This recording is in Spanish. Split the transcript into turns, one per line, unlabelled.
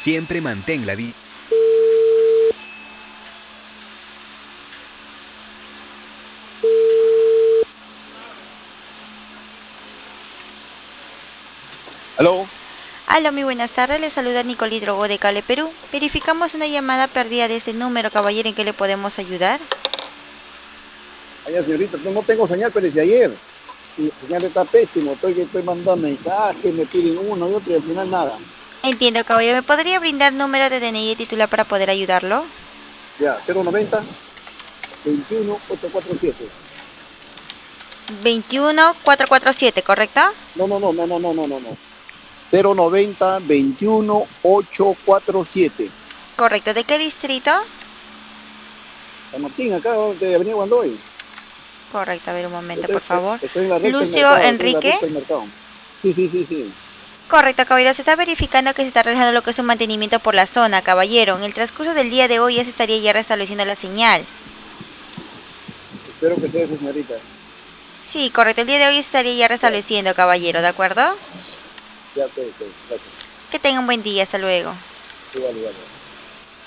Siempre mantén la distancia.
¿Aló?
Aló, muy buenas tardes. Le saluda Nicole Hidrogo de Cale, Perú. Verificamos una llamada perdida de este número, caballero. ¿En qué le podemos ayudar?
Allá, señorita, no tengo señal, pero desde ayer. Y la señal está pésimo. Estoy mandando mensajes, me piden uno y otro y al final nada.
Entiendo, caballero. ¿Me podría brindar número de DNI y titular para poder ayudarlo?
Ya, 090 21447.
21447, ¿correcto?
No, no, no, no, no, no, no, no, no. 090 21847.
Correcto. ¿De qué distrito?
San Martín, acá de Avenida Guandoy.
Correcto. A ver, un momento, por favor.
Estoy en la recta del
Lucio
mercado, estoy en la
Enrique.
recta del mercado. Sí, sí, sí, sí.
Correcto, caballero. Se está verificando que se está realizando lo que es un mantenimiento por la zona, caballero. En el transcurso del día de hoy ya se estaría ya restableciendo la señal.
Espero que sea eso, señorita.
Sí, correcto. El día de hoy se estaría ya
Ya,
restableciendo, caballero. ¿De acuerdo?
ya, ok, ok, gracias.
Que tenga un buen día. Hasta luego.
Igual, igual.